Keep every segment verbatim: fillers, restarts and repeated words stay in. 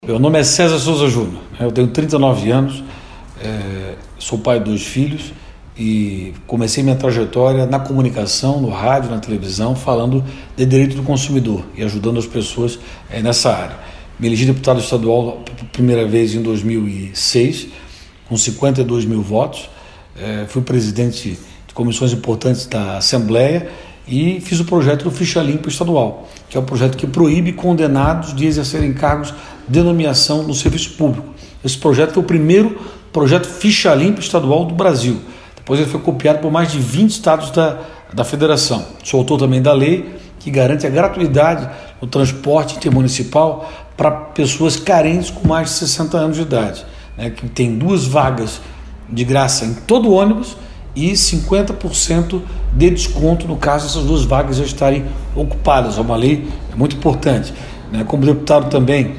Meu nome é César Souza Júnior, eu tenho trinta e nove anos, é, sou pai de dois filhos e comecei minha trajetória na comunicação, no rádio, na televisão, falando de direito do consumidor e ajudando as pessoas é, nessa área. Me elegi deputado estadual pela primeira vez em dois mil e seis, com cinquenta e dois mil votos, é, fui presidente de comissões importantes da Assembleia e fiz o projeto do Ficha Limpa Estadual, que é um projeto que proíbe condenados de exercerem cargos de nomeação no serviço público. Esse projeto foi o primeiro projeto Ficha Limpa Estadual do Brasil. Depois ele foi copiado por mais de vinte estados da, da federação. Sou autor também da lei que garante a gratuidade no transporte intermunicipal para pessoas carentes com mais de sessenta anos de idade, né, que tem duas vagas de graça em todo o ônibus e cinquenta por cento de desconto no caso dessas duas vagas já estarem ocupadas. É uma lei muito importante, né? Como deputado também,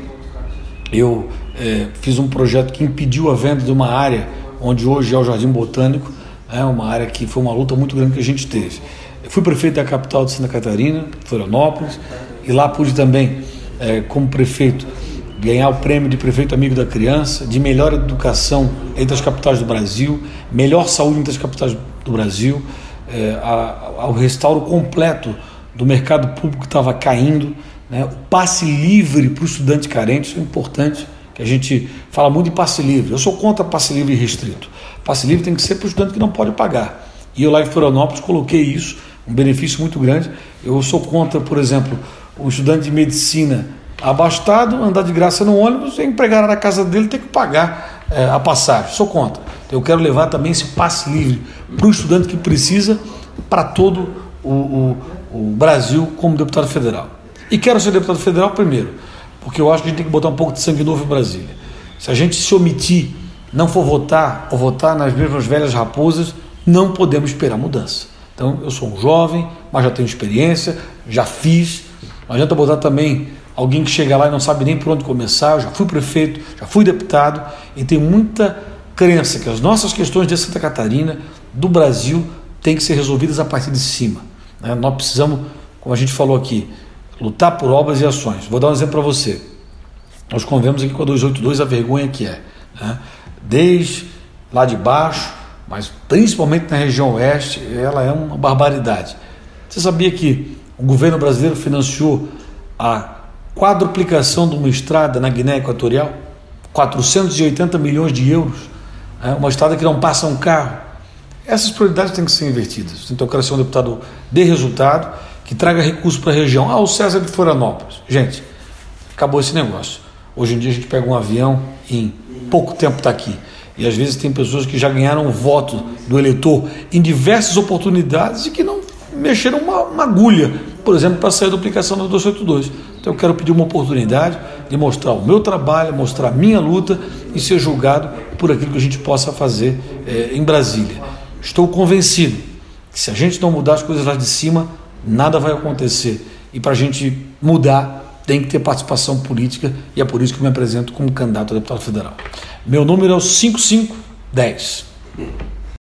eu é, fiz um projeto que impediu a venda de uma área onde hoje é o Jardim Botânico, é uma área que foi uma luta muito grande que a gente teve. Eu fui prefeito da capital de Santa Catarina, Florianópolis, e lá pude também, é, como prefeito, ganhar o prêmio de prefeito amigo da criança, de melhor educação entre as capitais do Brasil, melhor saúde entre as capitais do Brasil, é, a, ao restauro completo do mercado público que estava caindo, né, o passe livre para o estudante carente. Isso é importante, que a gente fala muito de passe livre. Eu sou contra passe livre restrito. Passe livre tem que ser para o estudante que não pode pagar. E eu lá em Florianópolis coloquei isso, um benefício muito grande. Eu sou contra, por exemplo, o estudante de medicina abastado, andar de graça no ônibus e empregar na casa dele ter que pagar é, a passagem. Sou contra. Eu quero levar também esse passe livre para o estudante que precisa, para todo o, o, o Brasil, como deputado federal. E quero ser deputado federal primeiro, porque eu acho que a gente tem que botar um pouco de sangue novo em Brasília. Se a gente se omitir, não for votar, ou votar nas mesmas velhas raposas, não podemos esperar mudança. Então, eu sou um jovem, mas já tenho experiência, já fiz. Não adianta botar também alguém que chega lá e não sabe nem por onde começar. Eu já fui prefeito, já fui deputado e tenho muita crença que as nossas questões de Santa Catarina, do Brasil, têm que ser resolvidas a partir de cima, né? Nós precisamos, como a gente falou aqui, lutar por obras e ações. Vou dar um exemplo para você. Nós convivemos aqui com a duzentos e oitenta e dois a vergonha que é, né? Desde lá de baixo, mas principalmente na região oeste, ela é uma barbaridade. Você sabia que o governo brasileiro financiou a quadruplicação de uma estrada na Guiné Equatorial? quatrocentos e oitenta milhões de euros, né? Uma estrada que não passa um carro. Essas prioridades têm que ser invertidas. Então eu quero ser um deputado de resultado, que traga recursos para a região. Ah, o César de Florianópolis. Gente, acabou esse negócio. Hoje em dia a gente pega um avião e em pouco tempo está aqui. E às vezes tem pessoas que já ganharam o voto do eleitor em diversas oportunidades e que não mexeram uma, uma agulha, por exemplo, para sair da aplicação do duzentos e oitenta e dois. Então eu quero pedir uma oportunidade de mostrar o meu trabalho, mostrar a minha luta e ser julgado por aquilo que a gente possa fazer é, em Brasília. Estou convencido que se a gente não mudar as coisas lá de cima, nada vai acontecer. E para a gente mudar, tem que ter participação política, e é por isso que eu me apresento como candidato a deputado federal. Meu número é o cinco cinco um zero.